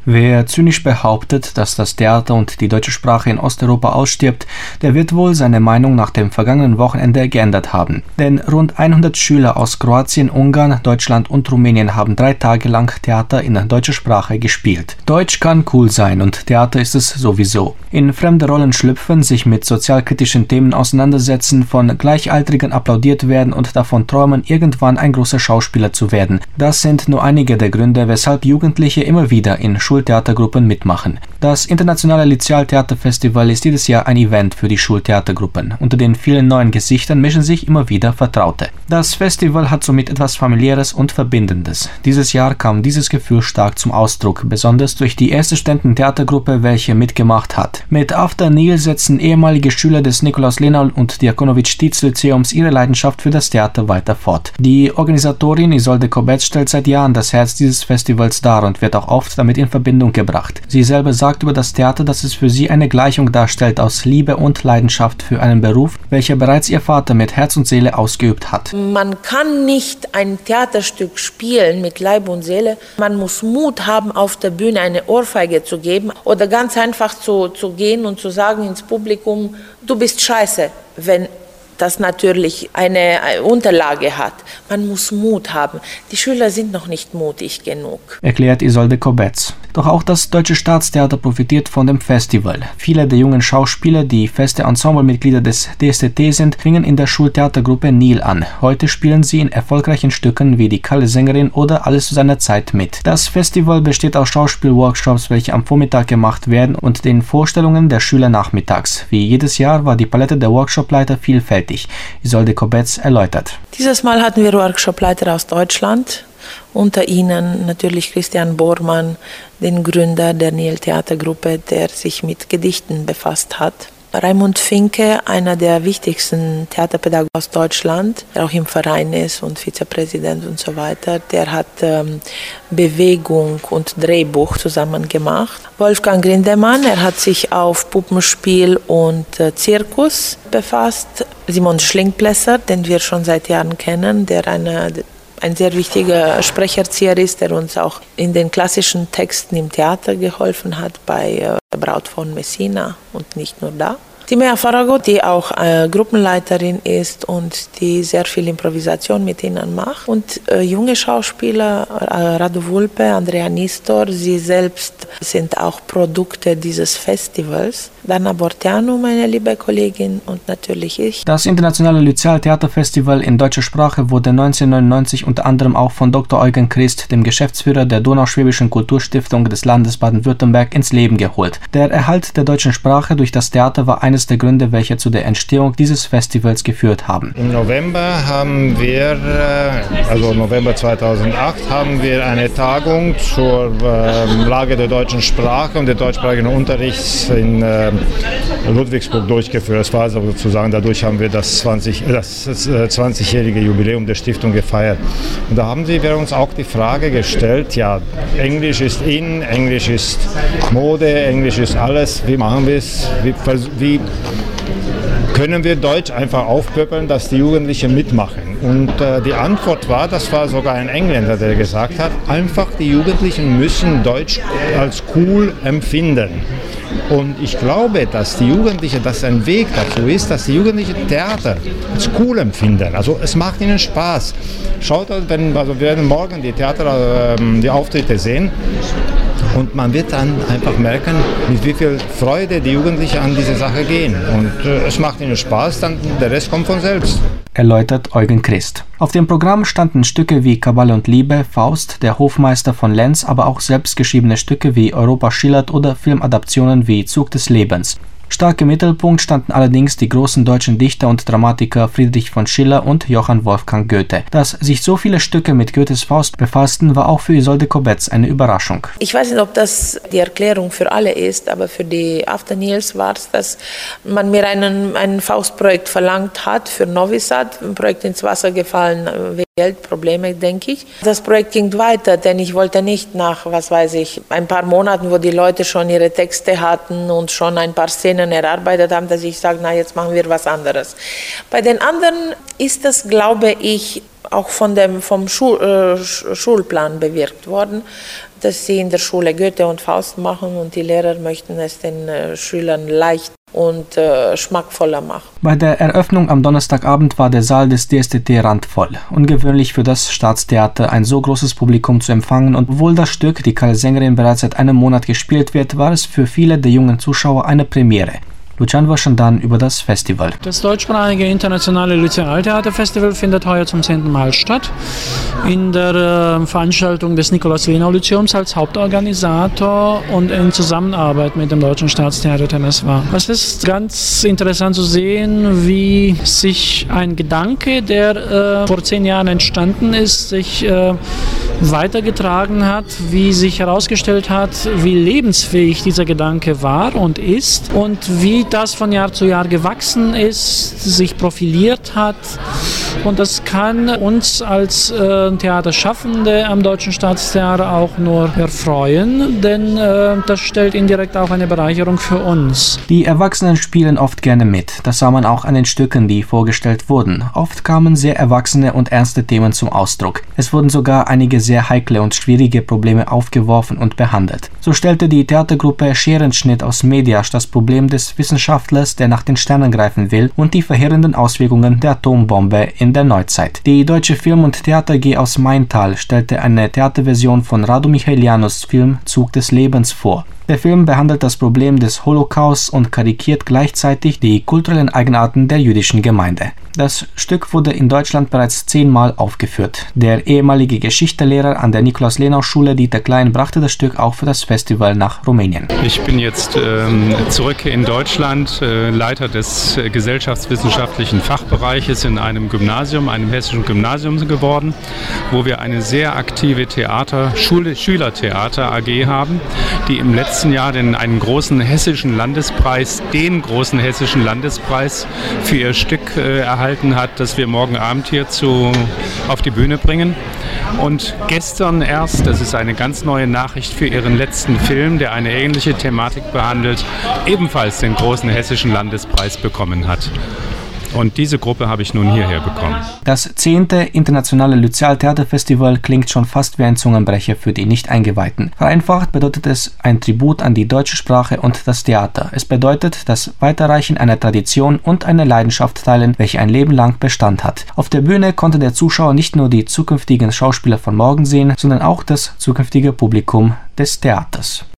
Wer zynisch behauptet, dass das Theater und die deutsche Sprache in Osteuropa ausstirbt, der wird wohl seine Meinung nach dem vergangenen Wochenende geändert haben. Denn rund 100 Schüler aus Kroatien, Ungarn, Deutschland und Rumänien haben 3 Tage lang Theater in deutscher Sprache gespielt. Deutsch kann cool sein und Theater ist es sowieso. In fremde Rollen schlüpfen, sich mit sozialkritischen Themen auseinandersetzen, von Gleichaltrigen applaudiert werden und davon träumen, irgendwann ein großer Schauspieler zu werden. Das sind nur einige der Gründe, weshalb Jugendliche immer wieder in Schultheatergruppen mitmachen. Das Internationale Lycealtheaterfestival ist jedes Jahr ein Event für die Schultheatergruppen. Unter den vielen neuen Gesichtern mischen sich immer wieder Vertraute. Das Festival hat somit etwas Familiäres und Verbindendes. Dieses Jahr kam dieses Gefühl stark zum Ausdruck, besonders durch die erste Studententheatergruppe, welche mitgemacht hat. Mit After Nil setzen ehemalige Schüler des Nikolaus-Lenau- und Diakonowitsch-Dietz-Lyzeums ihre Leidenschaft für das Theater weiter fort. Die Organisatorin Isolde Kobetz stellt seit Jahren das Herz dieses Festivals dar und wird auch oft damit in Verbindung gebracht. Sie selber sagt über das Theater, dass es für sie eine Gleichung darstellt aus Liebe und Leidenschaft für einen Beruf, welcher bereits ihr Vater mit Herz und Seele ausgeübt hat. Man kann nicht ein Theaterstück spielen mit Leib und Seele. Man muss Mut haben, auf der Bühne eine Ohrfeige zu geben oder ganz einfach zu gehen und zu sagen ins Publikum, du bist scheiße, wenn das natürlich eine Unterlage hat. Man muss Mut haben. Die Schüler sind noch nicht mutig genug, erklärt Isolde Kobetz. Doch auch das Deutsche Staatstheater profitiert von dem Festival. Viele der jungen Schauspieler, die feste Ensemblemitglieder des DSTT sind, fingen in der Schultheatergruppe Nil an. Heute spielen sie in erfolgreichen Stücken wie Die kalte Sängerin oder Alles zu seiner Zeit mit. Das Festival besteht aus Schauspielworkshops, welche am Vormittag gemacht werden, und den Vorstellungen der Schüler nachmittags. Wie jedes Jahr war die Palette der Workshopleiter vielfältig. Isolde Kobetz erläutert. Dieses Mal hatten wir Workshopleiter aus Deutschland. Unter ihnen natürlich Christian Bormann, den Gründer der Nil-Theatergruppe, der sich mit Gedichten befasst hat. Raimund Finke, einer der wichtigsten Theaterpädagogen aus Deutschland, der auch im Verein ist und Vizepräsident und so weiter, der hat Bewegung und Drehbuch zusammen gemacht. Wolfgang Grindemann, er hat sich auf Puppenspiel und Zirkus befasst. Simon Schlingblässer, den wir schon seit Jahren kennen, der ein sehr wichtiger Sprecherzieher ist, der uns auch in den klassischen Texten im Theater geholfen hat, bei Braut von Messina und nicht nur da. Timea Farago, die auch Gruppenleiterin ist und die sehr viel Improvisation mit ihnen macht. Und junge Schauspieler, Radu Vulpe, Andrea Nistor, sie selbst sind auch Produkte dieses Festivals. Dana Borteanu, meine liebe Kollegin, und natürlich ich. Das Internationale Lycealtheaterfestival in deutscher Sprache wurde 1999 unter anderem auch von Dr. Eugen Christ, dem Geschäftsführer der Donauschwäbischen Kulturstiftung des Landes Baden-Württemberg, ins Leben geholt. Der Erhalt der deutschen Sprache durch das Theater war eines der Gründe, welche zu der Entstehung dieses Festivals geführt haben. Im November haben wir, also November 2008, haben wir eine Tagung zur Lage der deutschen Sprache und des deutschsprachigen Unterrichts in Ludwigsburg durchgeführt. Das war also sozusagen, dadurch haben wir das 20-jährige Jubiläum der Stiftung gefeiert. Und da haben wir uns auch die Frage gestellt, ja, Englisch ist in, Englisch ist Mode, Englisch ist alles, wie machen wir es, wie können wir Deutsch einfach aufpöppeln, dass die Jugendlichen mitmachen? Und die Antwort war, das war sogar ein Engländer, der gesagt hat, einfach die Jugendlichen müssen Deutsch als cool empfinden. Und ich glaube, dass die Jugendlichen, dass ein Weg dazu ist, dass die Jugendlichen Theater als cool empfinden. Also es macht ihnen Spaß. Schaut, wir werden morgen die Auftritte sehen. Und man wird dann einfach merken, mit wie viel Freude die Jugendlichen an diese Sache gehen. Und es macht ihnen Spaß, dann der Rest kommt von selbst. Erläutert Eugen Christ. Auf dem Programm standen Stücke wie Kabale und Liebe, Faust, Der Hofmeister von Lenz, aber auch selbstgeschriebene Stücke wie Europa schillert oder Filmadaptionen wie Zug des Lebens. Stark im Mittelpunkt standen allerdings die großen deutschen Dichter und Dramatiker Friedrich von Schiller und Johann Wolfgang Goethe. Dass sich so viele Stücke mit Goethes Faust befassten, war auch für Isolde Kobetz eine Überraschung. Ich weiß nicht, ob das die Erklärung für alle ist, aber für die After Nils war es, dass man mir ein Faustprojekt verlangt hat für Novi Sad, ein Projekt ins Wasser gefallen, Geldprobleme, denke ich. Das Projekt ging weiter, denn ich wollte nicht nach, ein paar Monaten, wo die Leute schon ihre Texte hatten und schon ein paar Szenen erarbeitet haben, dass ich sage, na, jetzt machen wir was anderes. Bei den anderen ist das, glaube ich, auch vom Schulplan bewirkt worden, dass sie in der Schule Goethe und Faust machen und die Lehrer möchten es den Schülern leicht und schmackvoller machen. Bei der Eröffnung am Donnerstagabend war der Saal des DSTT randvoll. Ungewöhnlich für das Staatstheater, ein so großes Publikum zu empfangen, und obwohl das Stück Die kleine Sängerin bereits seit einem Monat gespielt wird, war es für viele der jungen Zuschauer eine Premiere. Lucian Waschendan über das Festival. Das deutschsprachige internationale Lyzealtheaterfestival findet heuer zum 10. Mal statt. In der Veranstaltung des Nikolaus-Lenau-Lyzeums als Hauptorganisator und in Zusammenarbeit mit dem Deutschen Staatstheater Temeswar. Es ist ganz interessant zu sehen, wie sich ein Gedanke, der vor 10 Jahren entstanden ist, sich weitergetragen hat, wie sich herausgestellt hat, wie lebensfähig dieser Gedanke war und ist und wie das von Jahr zu Jahr gewachsen ist, sich profiliert hat. Und das kann uns als Theaterschaffende am Deutschen Staatstheater auch nur erfreuen, denn das stellt indirekt auch eine Bereicherung für uns. Die Erwachsenen spielen oft gerne mit. Das sah man auch an den Stücken, die vorgestellt wurden. Oft kamen sehr erwachsene und ernste Themen zum Ausdruck. Es wurden sogar einige sehr heikle und schwierige Probleme aufgeworfen und behandelt. So stellte die Theatergruppe Scherenschnitt aus Mediasch das Problem des Wissenschaftlers, der nach den Sternen greifen will, und die verheerenden Auswirkungen der Atombombe in der Neuzeit. Die Deutsche Film- und Theater AG aus Maintal stellte eine Theaterversion von Radu Michaelianus' Film Zug des Lebens vor. Der Film behandelt das Problem des Holocaust und karikiert gleichzeitig die kulturellen Eigenarten der jüdischen Gemeinde. Das Stück wurde in Deutschland bereits 10-mal aufgeführt. Der ehemalige Geschichtslehrer an der Nikolaus-Lenau-Schule Dieter Klein brachte das Stück auch für das Festival nach Rumänien. Ich bin jetzt zurück in Deutschland, Leiter des gesellschaftswissenschaftlichen Fachbereiches in einem Gymnasium, einem hessischen Gymnasium geworden, wo wir eine sehr aktive Schülertheater AG haben, die im letzten Jahr einen großen hessischen Landespreis, für ihr Stück erhalten hat, das wir morgen Abend hier auf die Bühne bringen. Und gestern erst, das ist eine ganz neue Nachricht, für ihren letzten Film, der eine ähnliche Thematik behandelt, ebenfalls den großen hessischen Landespreis bekommen hat. Und diese Gruppe habe ich nun hierher bekommen. Das 10. Internationale Lyzealtheaterfestival klingt schon fast wie ein Zungenbrecher für die Nicht-Eingeweihten. Vereinfacht bedeutet es ein Tribut an die deutsche Sprache und das Theater. Es bedeutet das Weiterreichen einer Tradition und eine Leidenschaft teilen, welche ein Leben lang Bestand hat. Auf der Bühne konnte der Zuschauer nicht nur die zukünftigen Schauspieler von morgen sehen, sondern auch das zukünftige Publikum des Theaters.